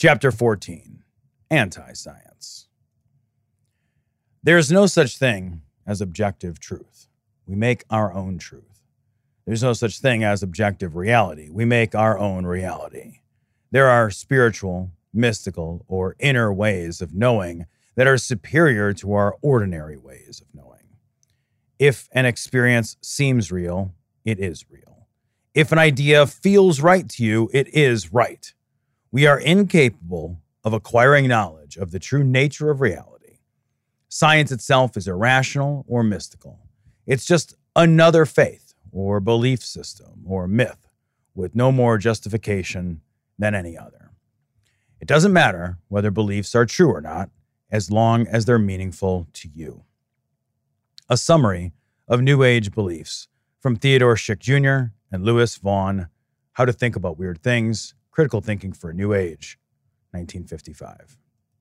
Chapter 14, Anti-Science. There is no such thing as objective truth. We make our own truth. There's no such thing as objective reality. We make our own reality. There are spiritual, mystical, or inner ways of knowing that are superior to our ordinary ways of knowing. If an experience seems real, it is real. If an idea feels right to you, it is right. We are incapable of acquiring knowledge of the true nature of reality. Science itself is irrational or mystical. It's just another faith or belief system or myth with no more justification than any other. It doesn't matter whether beliefs are true or not, as long as they're meaningful to you. A summary of New Age beliefs from Theodore Schick Jr. and Lewis Vaughn, How to Think About Weird Things, Critical Thinking for a New Age, 1955.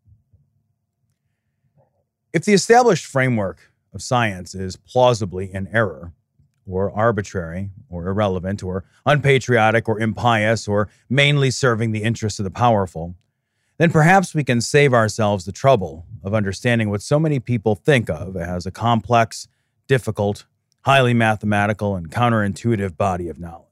If the established framework of science is plausibly in error, or arbitrary, or irrelevant, or unpatriotic, or impious, or mainly serving the interests of the powerful, then perhaps we can save ourselves the trouble of understanding what so many people think of as a complex, difficult, highly mathematical, and counterintuitive body of knowledge.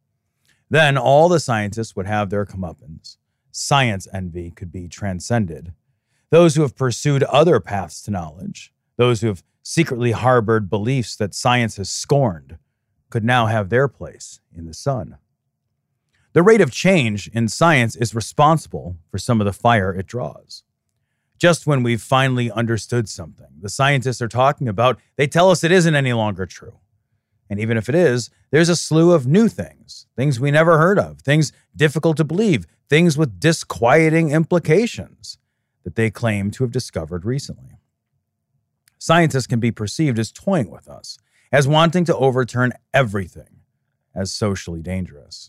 Then all the scientists would have their comeuppance. Science envy could be transcended. Those who have pursued other paths to knowledge, those who have secretly harbored beliefs that science has scorned, could now have their place in the sun. The rate of change in science is responsible for some of the fire it draws. Just when we've finally understood something the scientists are talking about, they tell us it isn't any longer true. And even if it is, there's a slew of new things we never heard of, things difficult to believe, things with disquieting implications that they claim to have discovered recently. Scientists can be perceived as toying with us, as wanting to overturn everything as socially dangerous.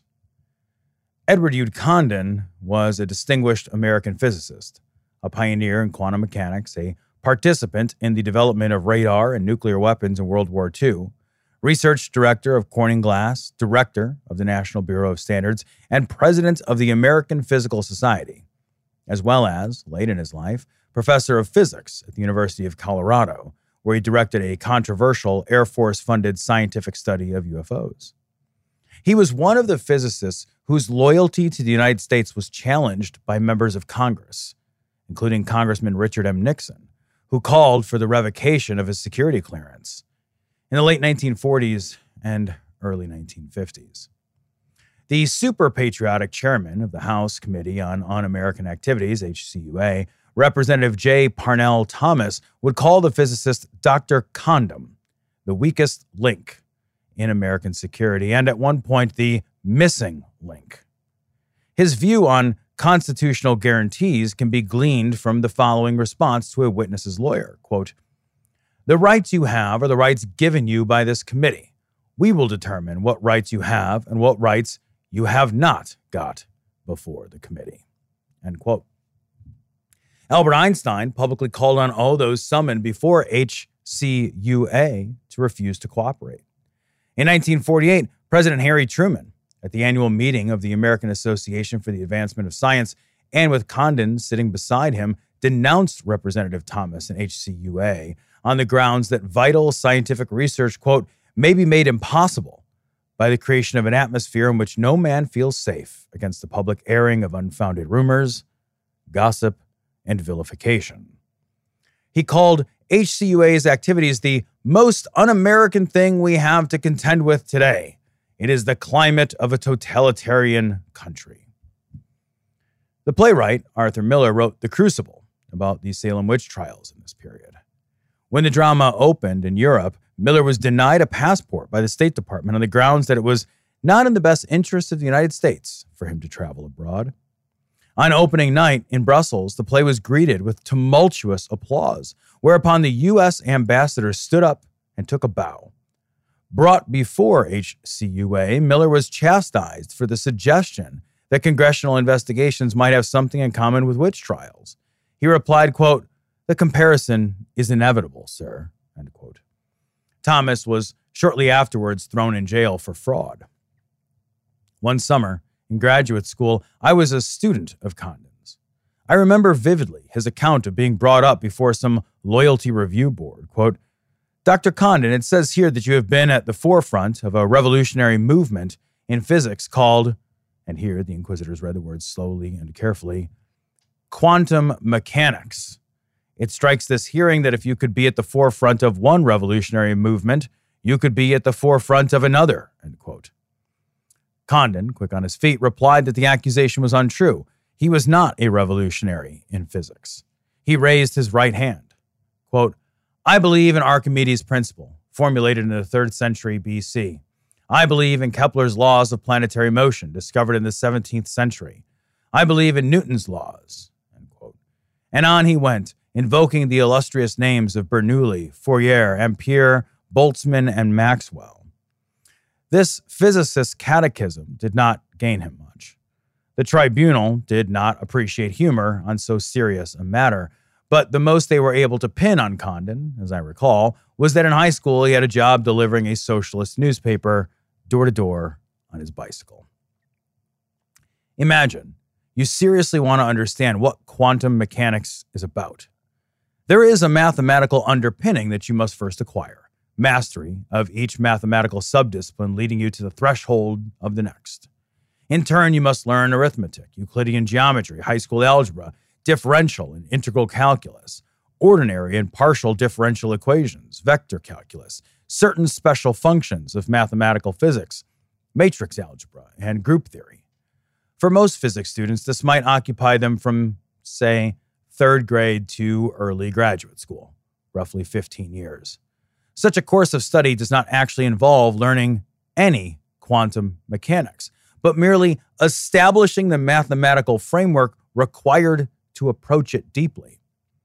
Edward Hugh Condon was a distinguished American physicist, a pioneer in quantum mechanics, a participant in the development of radar and nuclear weapons in World War II, research director of Corning Glass, director of the National Bureau of Standards, and president of the American Physical Society, as well as, late in his life, professor of physics at the University of Colorado, where he directed a controversial Air Force-funded scientific study of UFOs. He was one of the physicists whose loyalty to the United States was challenged by members of Congress, including Congressman Richard M. Nixon, who called for the revocation of his security clearance in the late 1940s and early 1950s. The super-patriotic chairman of the House Committee on Un-American Activities, HCUA, Representative J. Parnell Thomas, would call the physicist Dr. Condom the weakest link in American security, and at one point, the missing link. His view on constitutional guarantees can be gleaned from the following response to a witness's lawyer, quote, "The rights you have are the rights given you by this committee. We will determine what rights you have and what rights you have not got before the committee." End quote. Albert Einstein publicly called on all those summoned before HCUA to refuse to cooperate. In 1948, President Harry Truman, at the annual meeting of the American Association for the Advancement of Science, and with Condon sitting beside him, denounced Representative Thomas and HCUA on the grounds that vital scientific research, quote, "may be made impossible by the creation of an atmosphere in which no man feels safe against the public airing of unfounded rumors, gossip, and vilification." He called HCUA's activities the most un-American thing we have to contend with today. It is the climate of a totalitarian country. The playwright Arthur Miller wrote The Crucible about the Salem witch trials in this period. When the drama opened in Europe, Miller was denied a passport by the State Department on the grounds that it was not in the best interest of the United States for him to travel abroad. On opening night in Brussels, the play was greeted with tumultuous applause, whereupon the U.S. ambassador stood up and took a bow. Brought before HCUA, Miller was chastised for the suggestion that congressional investigations might have something in common with witch trials. He replied, quote, "The comparison is inevitable, sir," end quote. Thomas was shortly afterwards thrown in jail for fraud. One summer, in graduate school, I was a student of Condon's. I remember vividly his account of being brought up before some loyalty review board. Quote, Dr. Condon, it says here that you have been at the forefront of a revolutionary movement in physics called, and here the inquisitors read the words slowly and carefully, quantum mechanics. It strikes this hearing that if you could be at the forefront of one revolutionary movement, you could be at the forefront of another, end quote. Condon, quick on his feet, replied that the accusation was untrue. He was not a revolutionary in physics. He raised his right hand. Quote, I believe in Archimedes' principle, formulated in the 3rd century BC. I believe in Kepler's laws of planetary motion, discovered in the 17th century. I believe in Newton's laws, end quote. And on he went, invoking the illustrious names of Bernoulli, Fourier, Ampere, Boltzmann, and Maxwell. This physicist's catechism did not gain him much. The tribunal did not appreciate humor on so serious a matter, but the most they were able to pin on Condon, as I recall, was that in high school he had a job delivering a socialist newspaper door to door on his bicycle. Imagine you seriously want to understand what quantum mechanics is about. There is a mathematical underpinning that you must first acquire, mastery of each mathematical subdiscipline leading you to the threshold of the next. In turn, you must learn arithmetic, Euclidean geometry, high school algebra, differential and integral calculus, ordinary and partial differential equations, vector calculus, certain special functions of mathematical physics, matrix algebra, and group theory. For most physics students, this might occupy them from, say, 3rd grade to early graduate school, roughly 15 years. Such a course of study does not actually involve learning any quantum mechanics, but merely establishing the mathematical framework required to approach it deeply.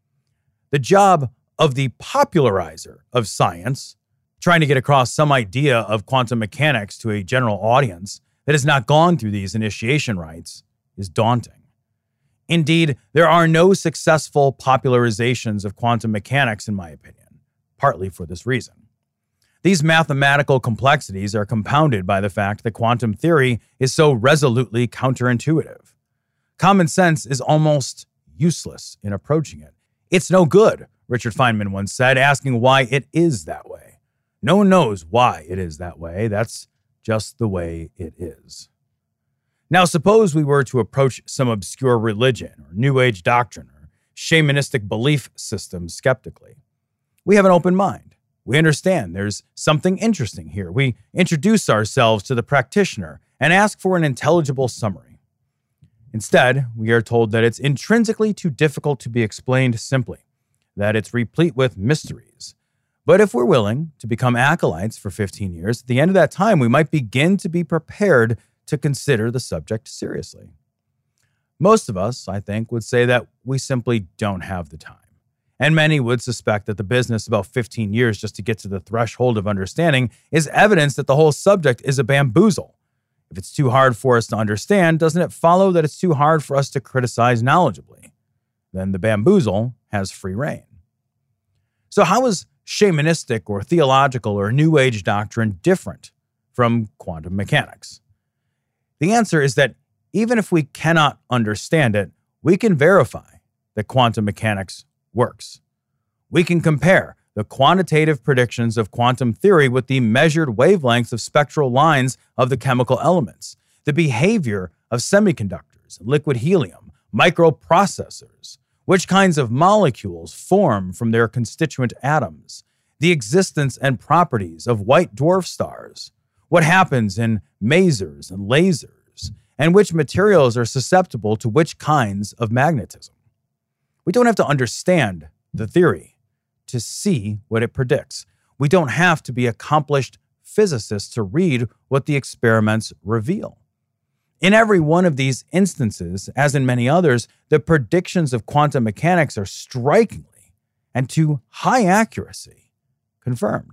The job of the popularizer of science, trying to get across some idea of quantum mechanics to a general audience that has not gone through these initiation rites, is daunting. Indeed, there are no successful popularizations of quantum mechanics, in my opinion, partly for this reason. These mathematical complexities are compounded by the fact that quantum theory is so resolutely counterintuitive. Common sense is almost useless in approaching it. It's no good, Richard Feynman once said, asking why it is that way. No one knows why it is that way. That's just the way it is. Now, suppose we were to approach some obscure religion or New Age doctrine or shamanistic belief system skeptically. We have an open mind. We understand there's something interesting here. We introduce ourselves to the practitioner and ask for an intelligible summary. Instead, we are told that it's intrinsically too difficult to be explained simply, that it's replete with mysteries. But if we're willing to become acolytes for 15 years, at the end of that time, we might begin to be prepared to consider the subject seriously. Most of us, I think, would say that we simply don't have the time. And many would suspect that the business about 15 years just to get to the threshold of understanding is evidence that the whole subject is a bamboozle. If it's too hard for us to understand, doesn't it follow that it's too hard for us to criticize knowledgeably? Then the bamboozle has free rein. So how is shamanistic or theological or New Age doctrine different from quantum mechanics? The answer is that even if we cannot understand it, we can verify that quantum mechanics works. We can compare the quantitative predictions of quantum theory with the measured wavelengths of spectral lines of the chemical elements, the behavior of semiconductors, liquid helium, microprocessors, which kinds of molecules form from their constituent atoms, the existence and properties of white dwarf stars, what happens in masers and lasers, and which materials are susceptible to which kinds of magnetism. We don't have to understand the theory to see what it predicts. We don't have to be accomplished physicists to read what the experiments reveal. In every one of these instances, as in many others, the predictions of quantum mechanics are strikingly and to high accuracy confirmed.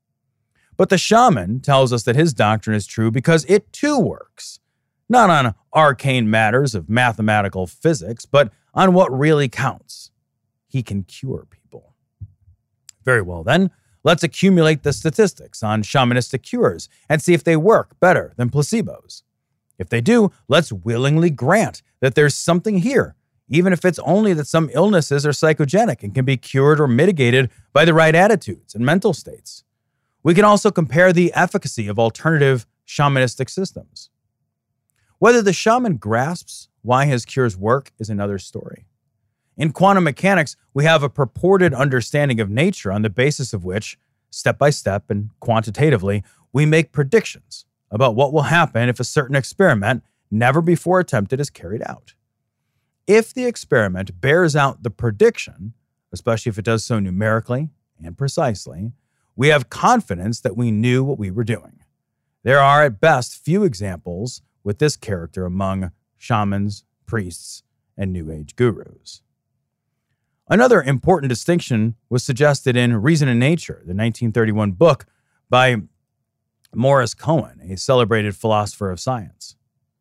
But the shaman tells us that his doctrine is true because it too works, not on arcane matters of mathematical physics, but on what really counts. He can cure people. Very well, then, let's accumulate the statistics on shamanistic cures and see if they work better than placebos. If they do, let's willingly grant that there's something here, even if it's only that some illnesses are psychogenic and can be cured or mitigated by the right attitudes and mental states. We can also compare the efficacy of alternative shamanistic systems. Whether the shaman grasps why his cures work is another story. In quantum mechanics, we have a purported understanding of nature on the basis of which, step by step and quantitatively, we make predictions about what will happen if a certain experiment, never before attempted, is carried out. If the experiment bears out the prediction, especially if it does so numerically and precisely, we have confidence that we knew what we were doing. There are at best few examples with this character among shamans, priests, and New Age gurus. Another important distinction was suggested in Reason and Nature, the 1931 book by Morris Cohen, a celebrated philosopher of science.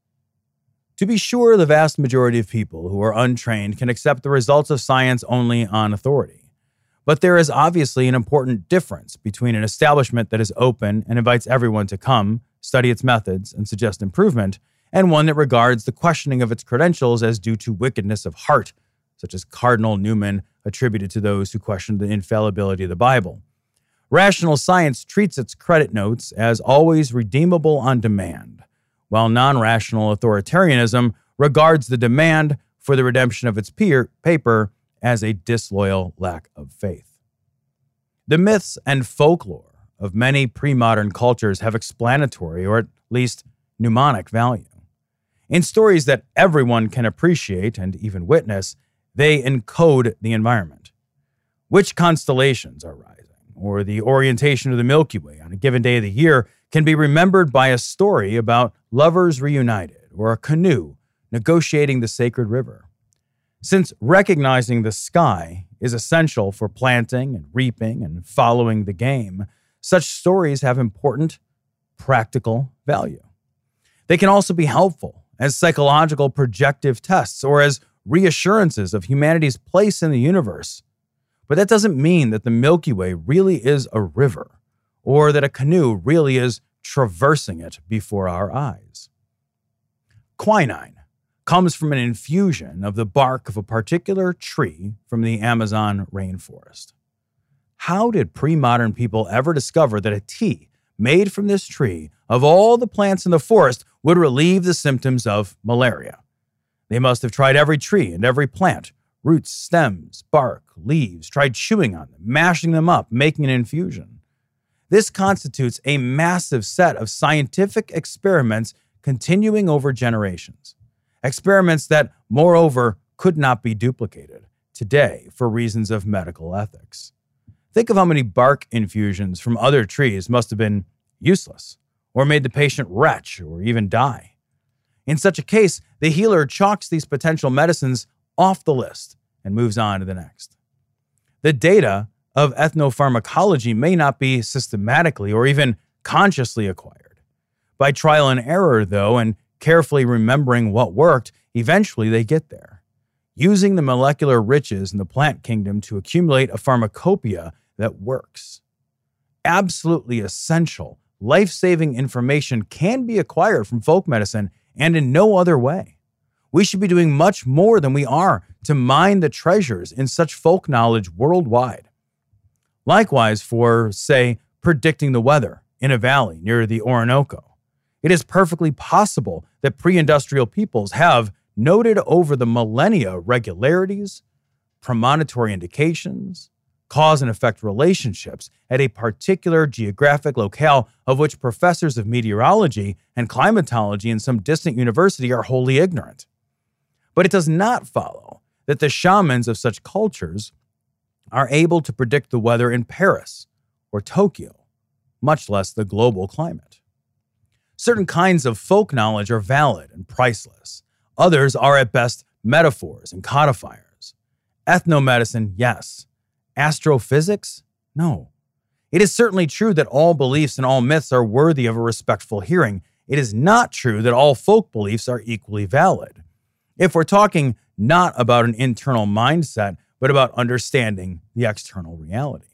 To be sure, the vast majority of people who are untrained can accept the results of science only on authority. But there is obviously an important difference between an establishment that is open and invites everyone to come, study its methods, and suggest improvement, and one that regards the questioning of its credentials as due to wickedness of heart, such as Cardinal Newman attributed to those who questioned the infallibility of the Bible. Rational science treats its credit notes as always redeemable on demand, while non-rational authoritarianism regards the demand for the redemption of its paper as a disloyal lack of faith. The myths and folklore of many pre-modern cultures have explanatory or at least mnemonic value. In stories that everyone can appreciate and even witness, they encode the environment. Which constellations are rising, or the orientation of the Milky Way on a given day of the year can be remembered by a story about lovers reunited or a canoe negotiating the sacred river. Since recognizing the sky is essential for planting and reaping and following the game, such stories have important, practical value. They can also be helpful as psychological projective tests or as reassurances of humanity's place in the universe. But that doesn't mean that the Milky Way really is a river or that a canoe really is traversing it before our eyes. Quinine comes from an infusion of the bark of a particular tree from the Amazon rainforest. How did pre-modern people ever discover that a tea made from this tree, of all the plants in the forest, would relieve the symptoms of malaria? They must have tried every tree and every plant, roots, stems, bark, leaves, tried chewing on them, mashing them up, making an infusion. This constitutes a massive set of scientific experiments continuing over generations. Experiments that, moreover, could not be duplicated today for reasons of medical ethics. Think of how many bark infusions from other trees must have been useless, or made the patient retch or even die. In such a case, the healer chalks these potential medicines off the list and moves on to the next. The data of ethnopharmacology may not be systematically or even consciously acquired. By trial and error, though, and carefully remembering what worked, eventually they get there, using the molecular riches in the plant kingdom to accumulate a pharmacopoeia that works. Absolutely essential, life-saving information can be acquired from folk medicine and in no other way. We should be doing much more than we are to mine the treasures in such folk knowledge worldwide. Likewise for, say, predicting the weather in a valley near the Orinoco. It is perfectly possible that pre-industrial peoples have noted over the millennia regularities, premonitory indications, cause and effect relationships at a particular geographic locale of which professors of meteorology and climatology in some distant university are wholly ignorant. But it does not follow that the shamans of such cultures are able to predict the weather in Paris or Tokyo, much less the global climate. Certain kinds of folk knowledge are valid and priceless. Others are at best metaphors and codifiers. Ethnomedicine, yes. Astrophysics? No. It is certainly true that all beliefs and all myths are worthy of a respectful hearing. It is not true that all folk beliefs are equally valid. If we're talking not about an internal mindset, but about understanding the external reality.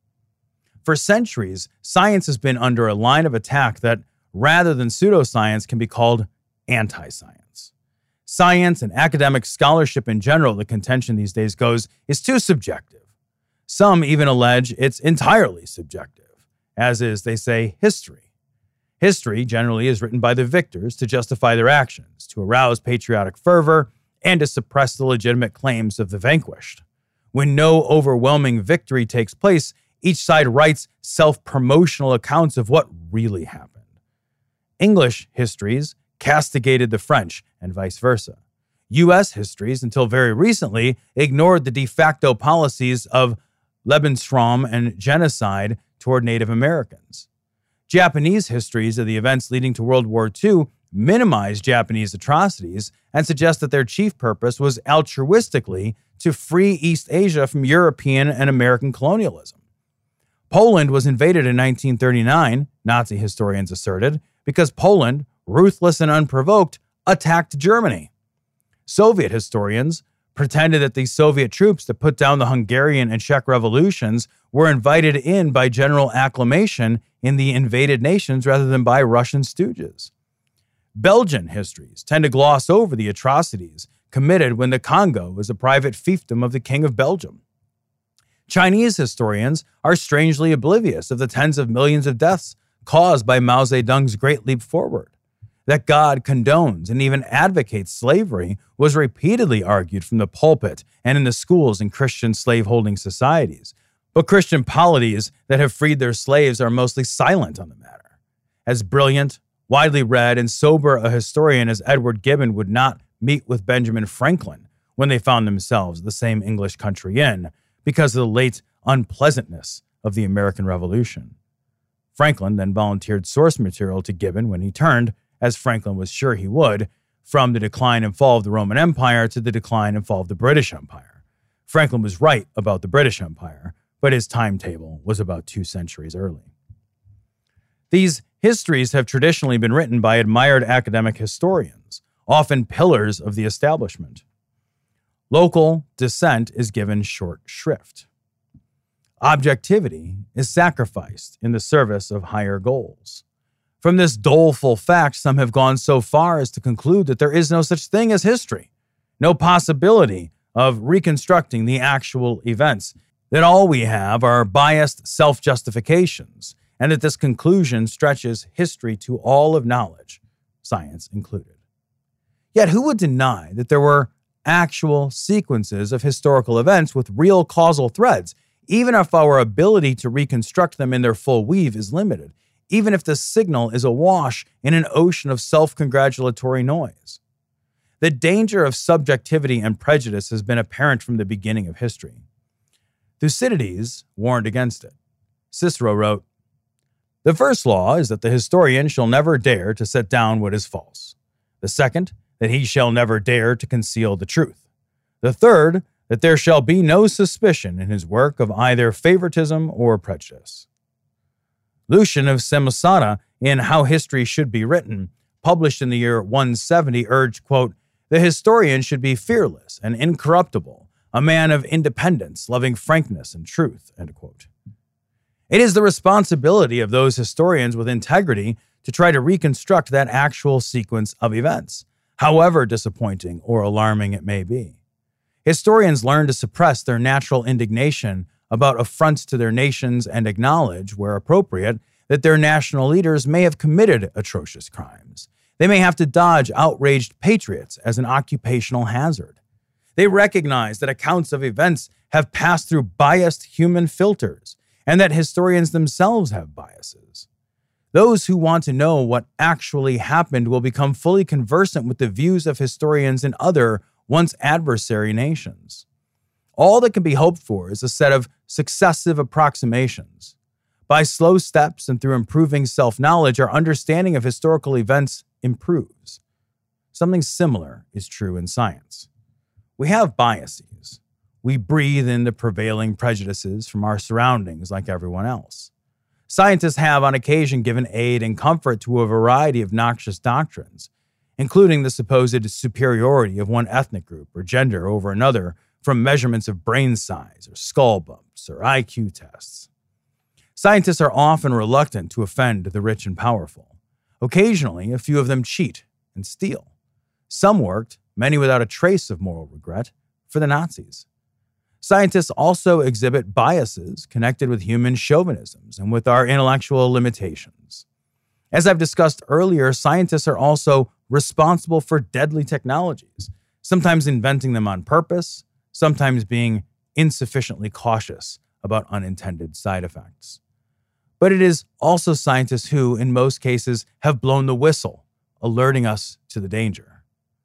For centuries, science has been under a line of attack that, rather than pseudoscience, can be called anti-science. Science and academic scholarship in general, the contention these days goes, is too subjective. Some even allege it's entirely subjective, as is, they say, history. History generally is written by the victors to justify their actions, to arouse patriotic fervor, and to suppress the legitimate claims of the vanquished. When no overwhelming victory takes place, each side writes self-promotional accounts of what really happened. English histories castigated the French and vice versa. U.S. histories, until very recently, ignored the de facto policies of Lebensraum and genocide toward Native Americans. Japanese histories of the events leading to World War II minimize Japanese atrocities and suggest that their chief purpose was altruistically to free East Asia from European and American colonialism. Poland was invaded in 1939, Nazi historians asserted, because Poland, ruthless and unprovoked, attacked Germany. Soviet historians pretended that the Soviet troops that put down the Hungarian and Czech revolutions were invited in by general acclamation in the invaded nations rather than by Russian stooges. Belgian histories tend to gloss over the atrocities committed when the Congo was a private fiefdom of the King of Belgium. Chinese historians are strangely oblivious of the tens of millions of deaths caused by Mao Zedong's Great Leap Forward. That God condones and even advocates slavery was repeatedly argued from the pulpit and in the schools in Christian slave-holding societies. But Christian polities that have freed their slaves are mostly silent on the matter. As brilliant, widely read, and sober a historian as Edward Gibbon would not meet with Benjamin Franklin when they found themselves the same English country inn because of the late unpleasantness of the American Revolution. Franklin then volunteered source material to Gibbon when he turned, as Franklin was sure he would, from the decline and fall of the Roman Empire to the decline and fall of the British Empire. Franklin was right about the British Empire, but his timetable was about 2 centuries early. These histories have traditionally been written by admired academic historians, often pillars of the establishment. Local dissent is given short shrift. Objectivity is sacrificed in the service of higher goals. From this doleful fact, some have gone so far as to conclude that there is no such thing as history, no possibility of reconstructing the actual events, that all we have are biased self-justifications, and that this conclusion stretches history to all of knowledge, science included. Yet who would deny that there were actual sequences of historical events with real causal threads, even if our ability to reconstruct them in their full weave is limited, even if the signal is awash in an ocean of self-congratulatory noise? The danger of subjectivity and prejudice has been apparent from the beginning of history. Thucydides warned against it. Cicero wrote, "The first law is that the historian shall never dare to set down what is false. The second, that he shall never dare to conceal the truth. The third, that there shall be no suspicion in his work of either favoritism or prejudice." Lucian of Samosata, in How History Should Be Written, published in the year 170, urged, quote, "The historian should be fearless and incorruptible, a man of independence, loving frankness and truth," end quote. It is the responsibility of those historians with integrity to try to reconstruct that actual sequence of events, however disappointing or alarming it may be. Historians learn to suppress their natural indignation about affronts to their nations and acknowledge, where appropriate, that their national leaders may have committed atrocious crimes. They may have to dodge outraged patriots as an occupational hazard. They recognize that accounts of events have passed through biased human filters, and that historians themselves have biases. Those who want to know what actually happened will become fully conversant with the views of historians in other, once adversary nations. All that can be hoped for is a set of successive approximations. By slow steps and through improving self-knowledge, our understanding of historical events improves. Something similar is true in science. We have biases. We breathe in the prevailing prejudices from our surroundings like everyone else. Scientists have on occasion given aid and comfort to a variety of noxious doctrines, including the supposed superiority of one ethnic group or gender over another from measurements of brain size or skull bumps or IQ tests. Scientists are often reluctant to offend the rich and powerful. Occasionally, a few of them cheat and steal. Some worked, many without a trace of moral regret, for the Nazis. Scientists also exhibit biases connected with human chauvinisms and with our intellectual limitations. As I've discussed earlier, scientists are also responsible for deadly technologies, sometimes inventing them on purpose, sometimes being insufficiently cautious about unintended side effects. But it is also scientists who, in most cases, have blown the whistle, alerting us to the danger.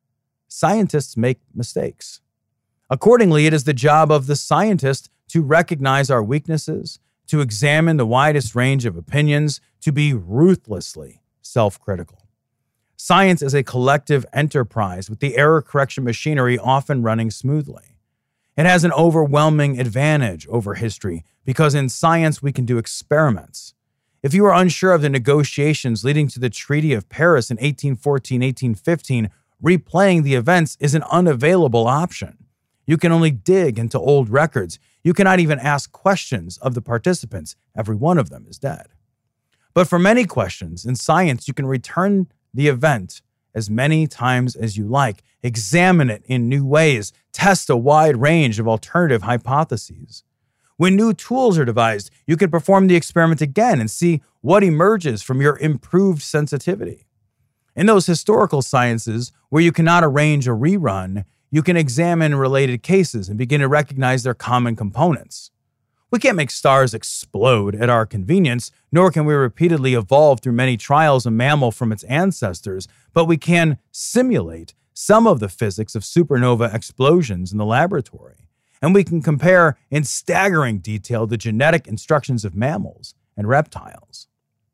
Scientists make mistakes. Accordingly, it is the job of the scientist to recognize our weaknesses, to examine the widest range of opinions, to be ruthlessly self-critical. Science is a collective enterprise with the error correction machinery often running smoothly. It has an overwhelming advantage over history because in science we can do experiments. If you are unsure of the negotiations leading to the Treaty of Paris in 1814-1815, replaying the events is an unavailable option. You can only dig into old records. You cannot even ask questions of the participants. Every one of them is dead. But for many questions in science, you can return the event as many times as you like, examine it in new ways, test a wide range of alternative hypotheses. When new tools are devised, you can perform the experiment again and see what emerges from your improved sensitivity. In those historical sciences where you cannot arrange a rerun, you can examine related cases and begin to recognize their common components. We can't make stars explode at our convenience, nor can we repeatedly evolve through many trials a mammal from its ancestors, but we can simulate some of the physics of supernova explosions in the laboratory, and we can compare in staggering detail the genetic instructions of mammals and reptiles.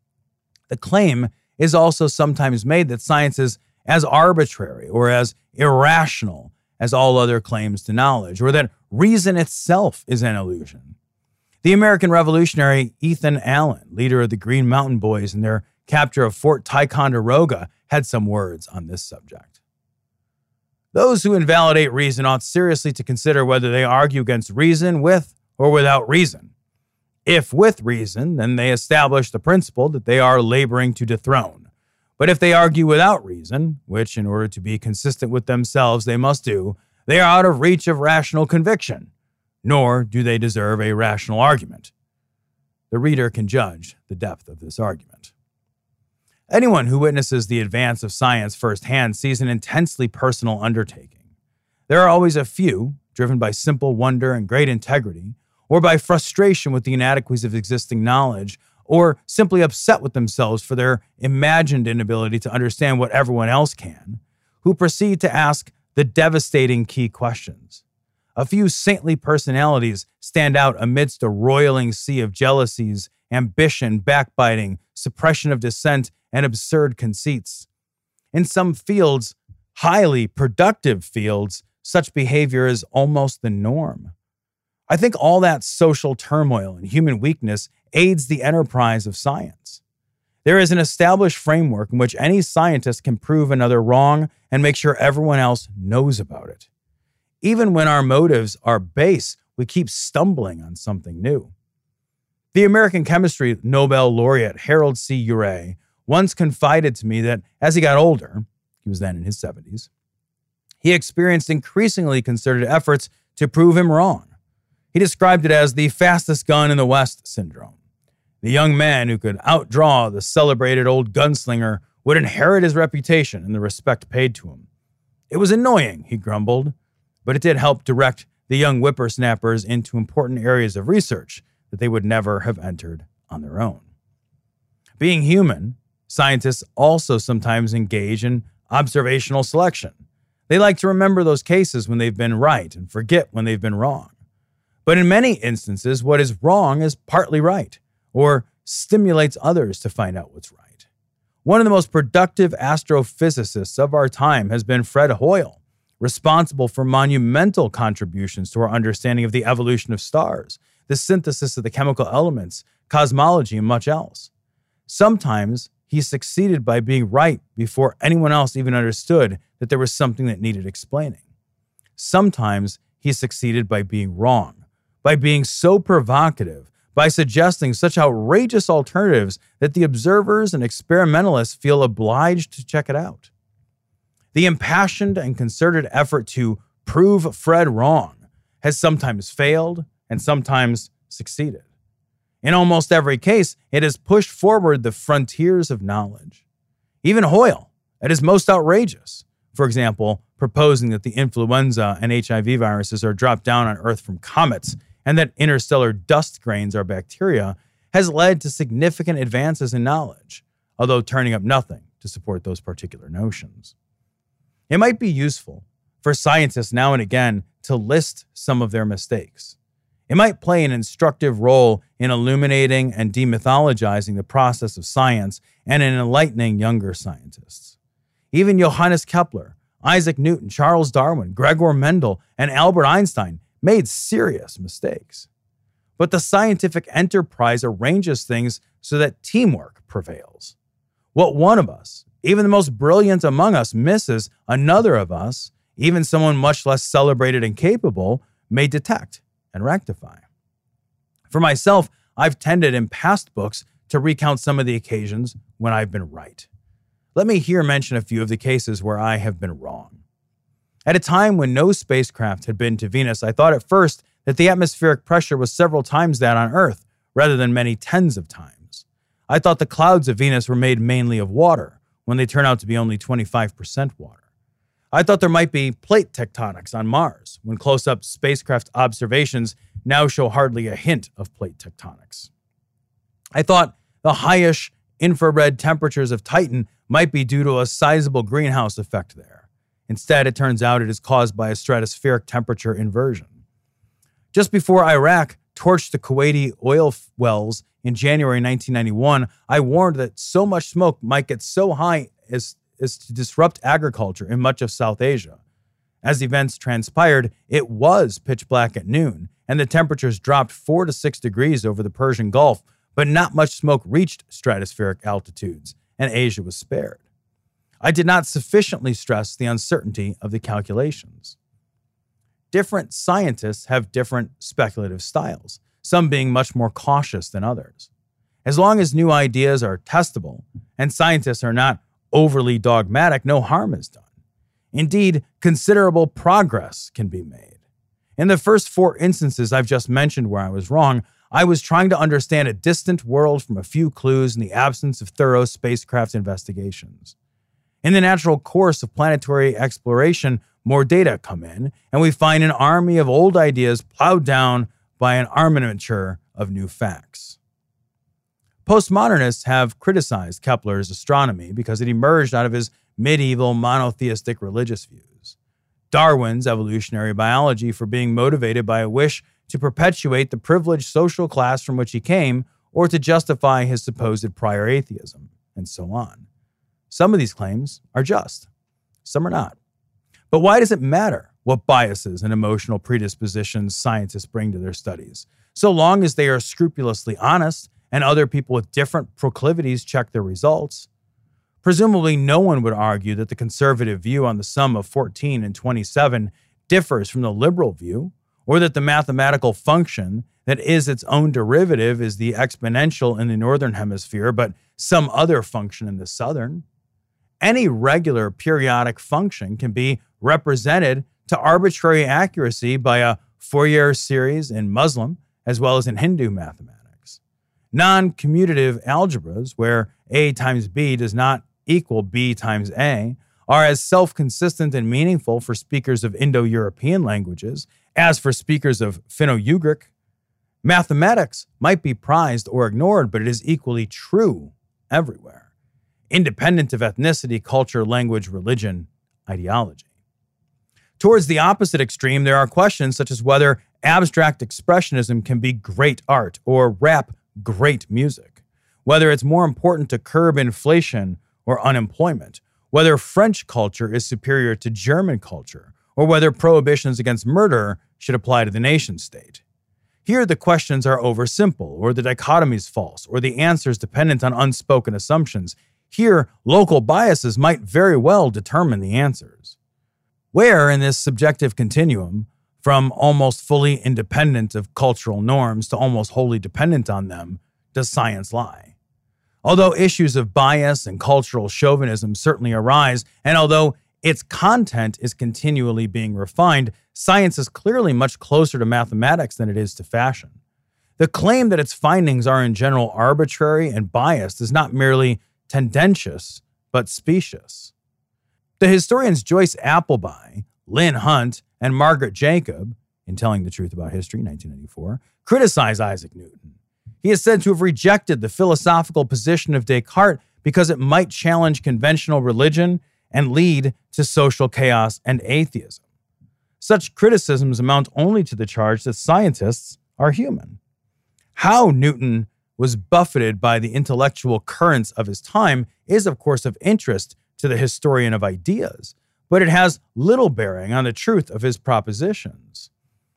The claim is also sometimes made that science is as arbitrary or as irrational as all other claims to knowledge, or that reason itself is an illusion. The American revolutionary Ethan Allen, leader of the Green Mountain Boys and their capture of Fort Ticonderoga, had some words on this subject. Those who invalidate reason ought seriously to consider whether they argue against reason with or without reason. If with reason, then they establish the principle that they are laboring to dethrone. But if they argue without reason, which in order to be consistent with themselves they must do, they are out of reach of rational conviction, nor do they deserve a rational argument. The reader can judge the depth of this argument. Anyone who witnesses the advance of science firsthand sees an intensely personal undertaking. There are always a few, driven by simple wonder and great integrity, or by frustration with the inadequacies of existing knowledge, or simply upset with themselves for their imagined inability to understand what everyone else can, who proceed to ask the devastating key questions. A few saintly personalities stand out amidst a roiling sea of jealousies, ambition, backbiting, suppression of dissent, and absurd conceits. In some fields, highly productive fields, such behavior is almost the norm. I think all that social turmoil and human weakness aids the enterprise of science. There is an established framework in which any scientist can prove another wrong and make sure everyone else knows about it. Even when our motives are base, we keep stumbling on something new. The American chemistry Nobel laureate Harold C. Urey once confided to me that as he got older, he was then in his 70s, he experienced increasingly concerted efforts to prove him wrong. He described it as the fastest gun in the West syndrome. The young man who could outdraw the celebrated old gunslinger would inherit his reputation and the respect paid to him. It was annoying, he grumbled, but it did help direct the young whippersnappers into important areas of research that they would never have entered on their own. Being human, scientists also sometimes engage in observational selection. They like to remember those cases when they've been right and forget when they've been wrong. But in many instances, what is wrong is partly right, or stimulates others to find out what's right. One of the most productive astrophysicists of our time has been Fred Hoyle, responsible for monumental contributions to our understanding of the evolution of stars, the synthesis of the chemical elements, cosmology, and much else. Sometimes he succeeded by being right before anyone else even understood that there was something that needed explaining. Sometimes he succeeded by being wrong, by being so provocative, by suggesting such outrageous alternatives that the observers and experimentalists feel obliged to check it out. The impassioned and concerted effort to prove Fred wrong has sometimes failed and sometimes succeeded. In almost every case, it has pushed forward the frontiers of knowledge. Even Hoyle, at his most outrageous, for example, proposing that the influenza and HIV viruses are dropped down on Earth from comets and that interstellar dust grains are bacteria, has led to significant advances in knowledge, although turning up nothing to support those particular notions. It might be useful for scientists now and again to list some of their mistakes. It might play an instructive role in illuminating and demythologizing the process of science and in enlightening younger scientists. Even Johannes Kepler, Isaac Newton, Charles Darwin, Gregor Mendel, and Albert Einstein made serious mistakes. But the scientific enterprise arranges things so that teamwork prevails. What one of us, even the most brilliant among us, misses, another of us, even someone much less celebrated and capable, may detect and rectify. For myself, I've tended in past books to recount some of the occasions when I've been right. Let me here mention a few of the cases where I have been wrong. At a time when no spacecraft had been to Venus, I thought at first that the atmospheric pressure was several times that on Earth, rather than many tens of times. I thought the clouds of Venus were made mainly of water, when they turn out to be only 25% water. I thought there might be plate tectonics on Mars, when close-up spacecraft observations now show hardly a hint of plate tectonics. I thought the highish infrared temperatures of Titan might be due to a sizable greenhouse effect there. Instead, it turns out it is caused by a stratospheric temperature inversion. Just before Iraq torched the Kuwaiti oil wells in January 1991, I warned that so much smoke might get so high as to disrupt agriculture in much of South Asia. As events transpired, it was pitch black at noon, and the temperatures dropped 4 to 6 degrees over the Persian Gulf, but not much smoke reached stratospheric altitudes, and Asia was spared. I did not sufficiently stress the uncertainty of the calculations. Different scientists have different speculative styles, some being much more cautious than others. As long as new ideas are testable and scientists are not overly dogmatic, no harm is done. Indeed, considerable progress can be made. In the first 4 instances I've just mentioned where I was wrong, I was trying to understand a distant world from a few clues in the absence of thorough spacecraft investigations. In the natural course of planetary exploration, more data come in, and we find an army of old ideas plowed down by an armature of new facts. Postmodernists have criticized Kepler's astronomy because it emerged out of his medieval monotheistic religious views. Darwin's evolutionary biology for being motivated by a wish to perpetuate the privileged social class from which he came or to justify his supposed prior atheism, and so on. Some of these claims are just, some are not. But why does it matter what biases and emotional predispositions scientists bring to their studies, so long as they are scrupulously honest and other people with different proclivities check their results? Presumably, no one would argue that the conservative view on the sum of 14 and 27 differs from the liberal view, or that the mathematical function that is its own derivative is the exponential in the northern hemisphere, but some other function in the southern. Any regular periodic function can be represented to arbitrary accuracy by a Fourier series in Muslim as well as in Hindu mathematics. Non-commutative algebras, where A times B does not equal B times A, are as self-consistent and meaningful for speakers of Indo-European languages as for speakers of Finno-Ugric. Mathematics might be prized or ignored, but it is equally true everywhere, independent of ethnicity, culture, language, religion, ideology. Towards the opposite extreme, there are questions such as whether abstract expressionism can be great art or rap great music, whether it's more important to curb inflation or unemployment, whether French culture is superior to German culture, or whether prohibitions against murder should apply to the nation state. Here, the questions are oversimple, or the dichotomy is false, or the answers dependent on unspoken assumptions. Here, local biases might very well determine the answers. Where in this subjective continuum, from almost fully independent of cultural norms to almost wholly dependent on them, does science lie? Although issues of bias and cultural chauvinism certainly arise, and although its content is continually being refined, science is clearly much closer to mathematics than it is to fashion. The claim that its findings are in general arbitrary and biased is not merely tendentious, but specious. The historians Joyce Appleby, Lynn Hunt, and Margaret Jacob, in Telling the Truth About History, 1994, criticize Isaac Newton. He is said to have rejected the philosophical position of Descartes because it might challenge conventional religion and lead to social chaos and atheism. Such criticisms amount only to the charge that scientists are human. How Newton was buffeted by the intellectual currents of his time is, of course, of interest to the historian of ideas, but it has little bearing on the truth of his propositions.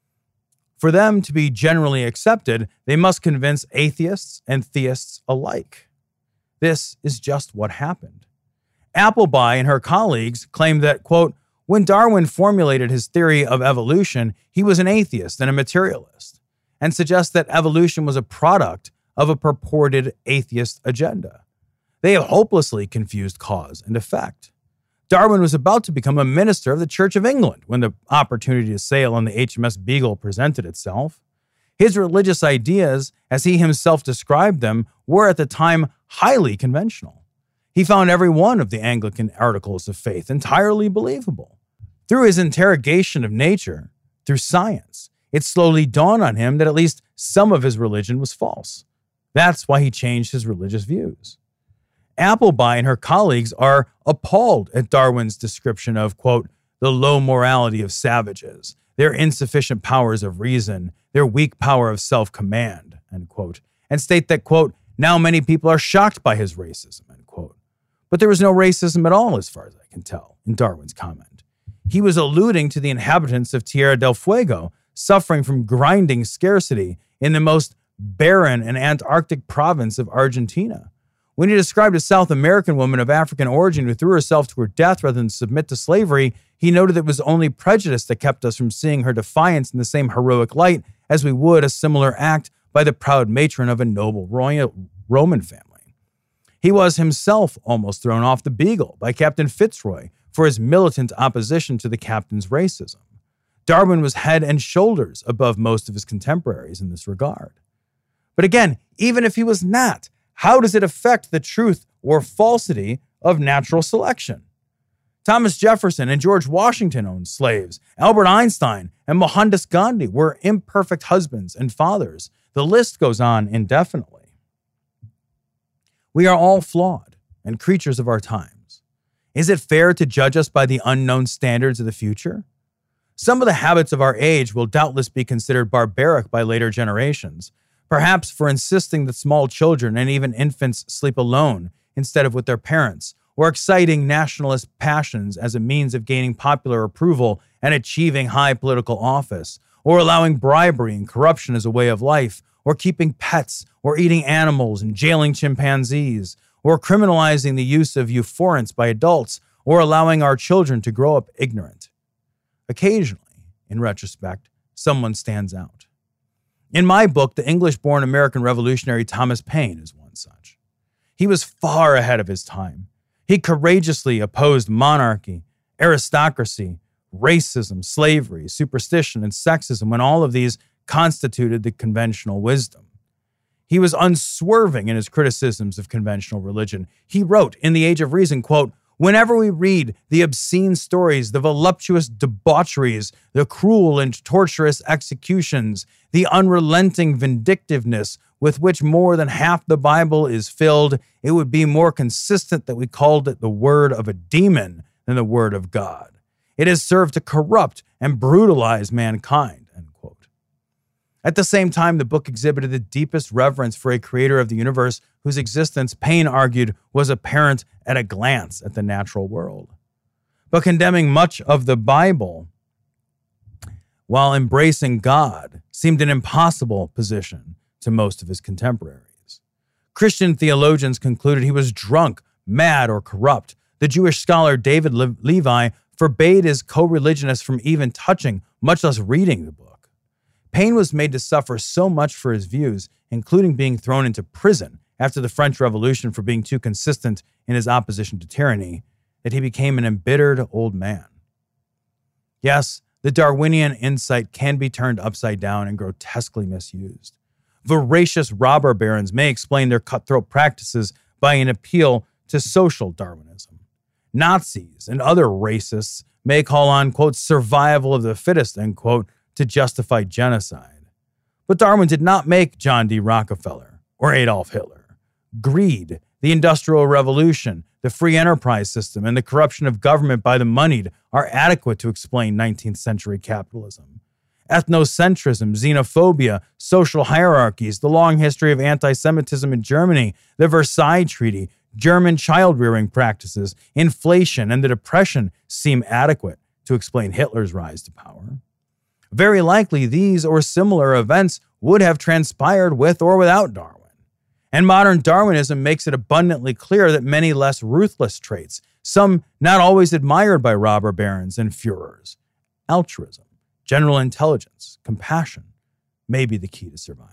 For them to be generally accepted, they must convince atheists and theists alike. This is just what happened. Appleby and her colleagues claim that, quote, when Darwin formulated his theory of evolution, he was an atheist and a materialist, and suggest that evolution was a product of a purported atheist agenda. They have hopelessly confused cause and effect. Darwin was about to become a minister of the Church of England when the opportunity to sail on the HMS Beagle presented itself. His religious ideas, as he himself described them, were at the time highly conventional. He found every one of the Anglican articles of faith entirely believable. Through his interrogation of nature, through science, it slowly dawned on him that at least some of his religion was false. That's why he changed his religious views. Appleby and her colleagues are appalled at Darwin's description of, quote, the low morality of savages, their insufficient powers of reason, their weak power of self-command, end quote, and state that, quote, now many people are shocked by his racism, end quote. But there was no racism at all, as far as I can tell, in Darwin's comment. He was alluding to the inhabitants of Tierra del Fuego suffering from grinding scarcity in the most barren and Antarctic province of Argentina. When he described a South American woman of African origin who threw herself to her death rather than submit to slavery, he noted that it was only prejudice that kept us from seeing her defiance in the same heroic light as we would a similar act by the proud matron of a noble Roman family. He was himself almost thrown off the Beagle by Captain Fitzroy for his militant opposition to the captain's racism. Darwin was head and shoulders above most of his contemporaries in this regard. But again, even if he was not, how does it affect the truth or falsity of natural selection? Thomas Jefferson and George Washington owned slaves. Albert Einstein and Mohandas Gandhi were imperfect husbands and fathers. The list goes on indefinitely. We are all flawed and creatures of our times. Is it fair to judge us by the unknown standards of the future? Some of the habits of our age will doubtless be considered barbaric by later generations, perhaps for insisting that small children and even infants sleep alone instead of with their parents, or exciting nationalist passions as a means of gaining popular approval and achieving high political office, or allowing bribery and corruption as a way of life, or keeping pets, or eating animals and jailing chimpanzees, or criminalizing the use of euphorants by adults, or allowing our children to grow up ignorant. Occasionally, in retrospect, someone stands out. In my book, the English-born American revolutionary Thomas Paine is one such. He was far ahead of his time. He courageously opposed monarchy, aristocracy, racism, slavery, superstition, and sexism when all of these constituted the conventional wisdom. He was unswerving in his criticisms of conventional religion. He wrote in The Age of Reason, quote, whenever we read the obscene stories, the voluptuous debaucheries, the cruel and torturous executions, the unrelenting vindictiveness with which more than half the Bible is filled, it would be more consistent that we called it the word of a demon than the word of God. It has served to corrupt and brutalize mankind, end quote. At the same time, the book exhibited the deepest reverence for a creator of the universe whose existence Paine argued was apparent at a glance at the natural world. But condemning much of the Bible while embracing God seemed an impossible position to most of his contemporaries. Christian theologians concluded he was drunk, mad, or corrupt. The Jewish scholar David Levi forbade his co-religionists from even touching, much less reading the book. Paine was made to suffer so much for his views, including being thrown into prison after the French Revolution for being too consistent in his opposition to tyranny, that he became an embittered old man. Yes, the Darwinian insight can be turned upside down and grotesquely misused. Voracious robber barons may explain their cutthroat practices by an appeal to social Darwinism. Nazis and other racists may call on, quote, survival of the fittest, end quote, to justify genocide. But Darwin did not make John D. Rockefeller or Adolf Hitler. Greed, the Industrial Revolution, the free enterprise system, and the corruption of government by the moneyed are adequate to explain 19th century capitalism. Ethnocentrism, xenophobia, social hierarchies, the long history of anti-Semitism in Germany, the Versailles Treaty, German child-rearing practices, inflation, and the Depression seem adequate to explain Hitler's rise to power. Very likely, these or similar events would have transpired with or without Darwin. And modern Darwinism makes it abundantly clear that many less ruthless traits, some not always admired by robber barons and Führers, altruism, general intelligence, compassion, may be the key to survival.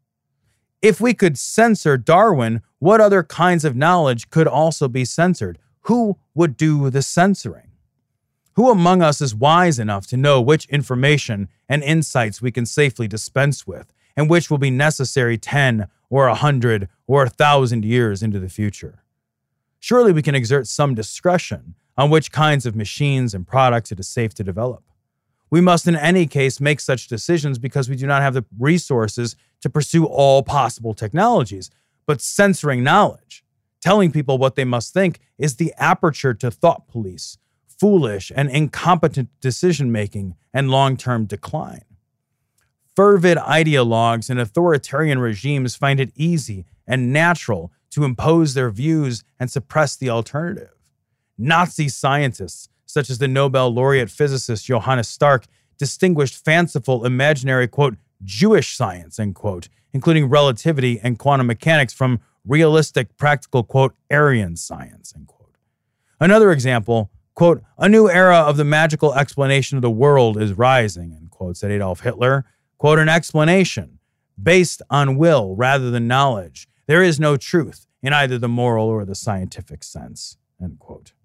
If we could censor Darwin, what other kinds of knowledge could also be censored? Who would do the censoring? Who among us is wise enough to know which information and insights we can safely dispense with, and which will be necessary 10 or 100 or 1,000 years into the future? Surely we can exert some discretion on which kinds of machines and products it is safe to develop. We must in any case make such decisions because we do not have the resources to pursue all possible technologies. But censoring knowledge, telling people what they must think, is the aperture to thought police, foolish and incompetent decision-making, and long-term decline. Fervid ideologues and authoritarian regimes find it easy and natural to impose their views and suppress the alternative. Nazi scientists, such as the Nobel laureate physicist Johannes Stark, distinguished fanciful, imaginary, quote, Jewish science, end quote, including relativity and quantum mechanics, from realistic, practical, quote, Aryan science, end quote. Another example, quote, a new era of the magical explanation of the world is rising, end quote, said Adolf Hitler. Quote, an explanation based on will rather than knowledge. There is no truth in either the moral or the scientific sense, end quote.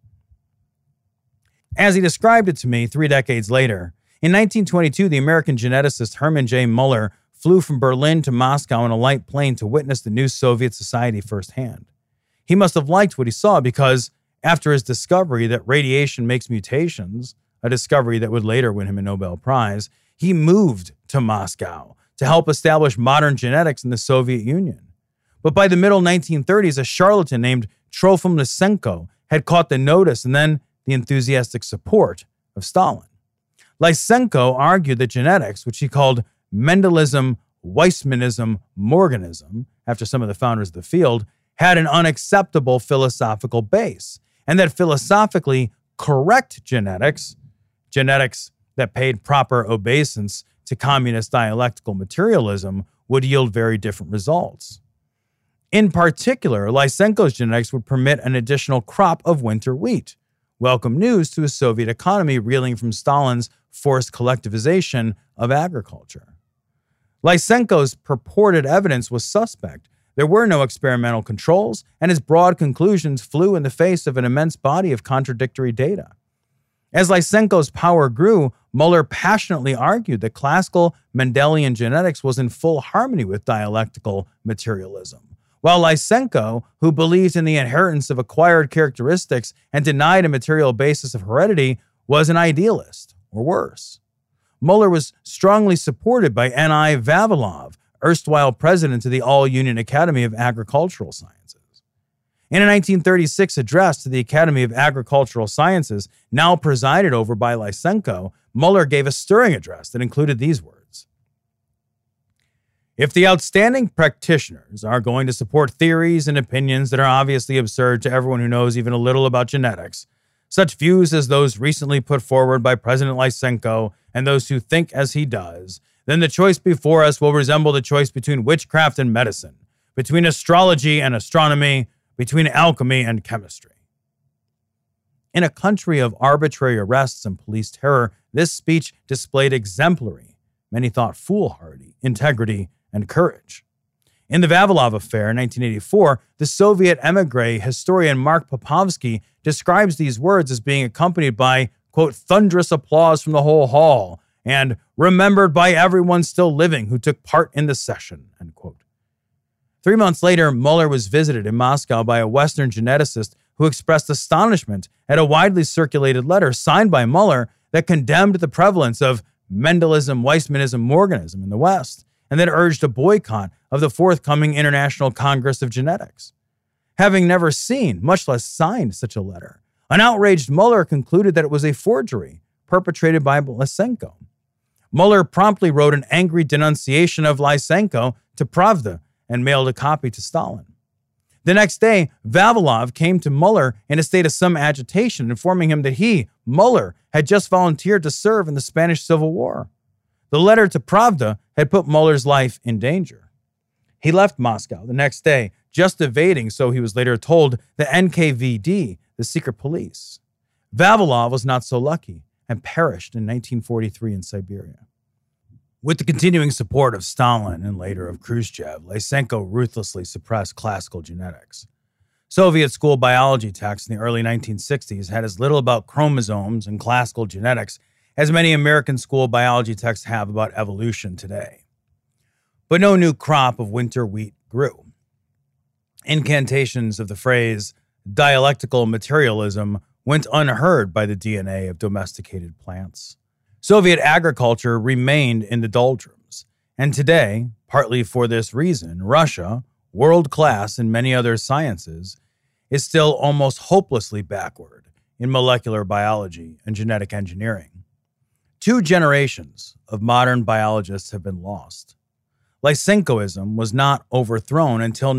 As he described it to me 3 decades later, in 1922, the American geneticist Hermann J. Muller flew from Berlin to Moscow in a light plane to witness the new Soviet society firsthand. He must have liked what he saw because, after his discovery that radiation makes mutations, a discovery that would later win him a Nobel Prize, he moved to Moscow to help establish modern genetics in the Soviet Union. But by the middle 1930s, a charlatan named Trofim Lysenko had caught the notice and then the enthusiastic support of Stalin. Lysenko argued that genetics, which he called Mendelism, Weissmanism, Morganism, after some of the founders of the field, had an unacceptable philosophical base, and that philosophically correct genetics that paid proper obeisance to communist dialectical materialism, would yield very different results. In particular, Lysenko's genetics would permit an additional crop of winter wheat. Welcome news to a Soviet economy reeling from Stalin's forced collectivization of agriculture. Lysenko's purported evidence was suspect. There were no experimental controls, and his broad conclusions flew in the face of an immense body of contradictory data. As Lysenko's power grew, Muller passionately argued that classical Mendelian genetics was in full harmony with dialectical materialism, while Lysenko, who believed in the inheritance of acquired characteristics and denied a material basis of heredity, was an idealist, or worse. Muller was strongly supported by N.I. Vavilov, erstwhile president of the All-Union Academy of Agricultural Sciences. In a 1936 address to the Academy of Agricultural Sciences, now presided over by Lysenko, Muller gave a stirring address that included these words. If the outstanding practitioners are going to support theories and opinions that are obviously absurd to everyone who knows even a little about genetics, such views as those recently put forward by President Lysenko and those who think as he does, then the choice before us will resemble the choice between witchcraft and medicine, between astrology and astronomy, between alchemy and chemistry. In a country of arbitrary arrests and police terror, this speech displayed exemplary, many thought foolhardy, integrity and courage. In the Vavilov affair in 1984, the Soviet emigre historian Mark Popovsky describes these words as being accompanied by, quote, thunderous applause from the whole hall and remembered by everyone still living who took part in the session, end quote. 3 months later, Mueller was visited in Moscow by a Western geneticist who expressed astonishment at a widely circulated letter signed by Mueller that condemned the prevalence of Mendelism, Weissmanism, Morganism in the West, and that urged a boycott of the forthcoming International Congress of Genetics. Having never seen, much less signed, such a letter, an outraged Mueller concluded that it was a forgery perpetrated by Lysenko. Mueller promptly wrote an angry denunciation of Lysenko to Pravda and mailed a copy to Stalin. The next day, Vavilov came to Mueller in a state of some agitation, informing him that he, Mueller, had just volunteered to serve in the Spanish Civil War. The letter to Pravda had put Mueller's life in danger. He left Moscow the next day, just evading, so he was later told, the NKVD, the secret police. Vavilov was not so lucky and perished in 1943 in Siberia. With the continuing support of Stalin and later of Khrushchev, Lysenko ruthlessly suppressed classical genetics. Soviet school biology texts in the early 1960s had as little about chromosomes and classical genetics as many American school biology texts have about evolution today. But no new crop of winter wheat grew. Incantations of the phrase dialectical materialism went unheard by the DNA of domesticated plants. Soviet agriculture remained in the doldrums, and today, partly for this reason, Russia, world class in many other sciences, is still almost hopelessly backward in molecular biology and genetic engineering. 2 generations of modern biologists have been lost. Lysenkoism was not overthrown until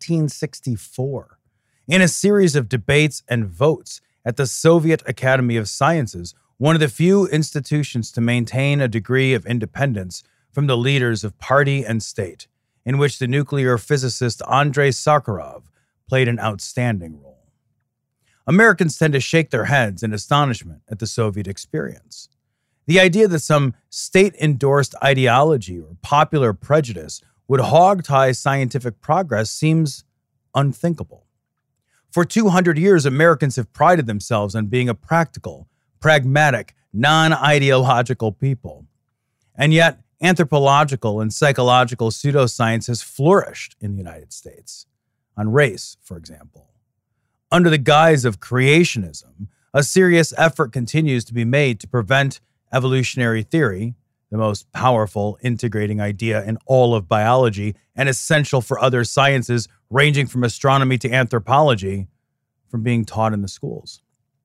1964. In a series of debates and votes at the Soviet Academy of Sciences, one of the few institutions to maintain a degree of independence from the leaders of party and state, in which the nuclear physicist Andrei Sakharov played an outstanding role. Americans tend to shake their heads in astonishment at the Soviet experience. The idea that some state-endorsed ideology or popular prejudice would hog-tie scientific progress seems unthinkable. For 200 years, Americans have prided themselves on being a practical, pragmatic, non-ideological people. And yet, anthropological and psychological pseudoscience has flourished in the United States, on race, for example. Under the guise of creationism, a serious effort continues to be made to prevent evolutionary theory, the most powerful integrating idea in all of biology and essential for other sciences ranging from astronomy to anthropology, from being taught in the schools.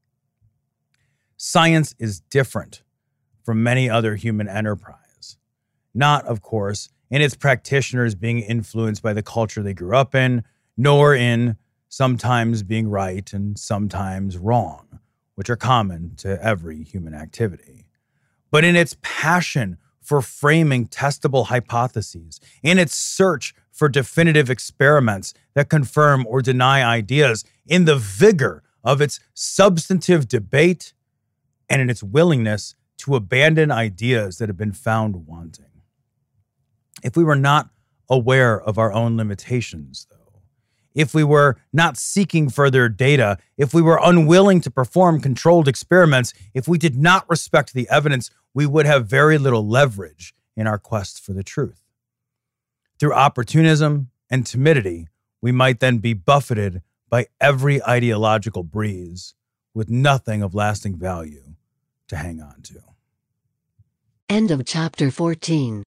Science is different from many other human enterprise. Not, of course, in its practitioners being influenced by the culture they grew up in, nor in sometimes being right and sometimes wrong, which are common to every human activity, but in its passion for framing testable hypotheses, in its search for definitive experiments that confirm or deny ideas, in the vigor of its substantive debate, and in its willingness to abandon ideas that have been found wanting. If we were not aware of our own limitations, though, if we were not seeking further data, if we were unwilling to perform controlled experiments, if we did not respect the evidence, we would have very little leverage in our quest for the truth. Through opportunism and timidity, we might then be buffeted by every ideological breeze with nothing of lasting value to hang on to. End of chapter 14.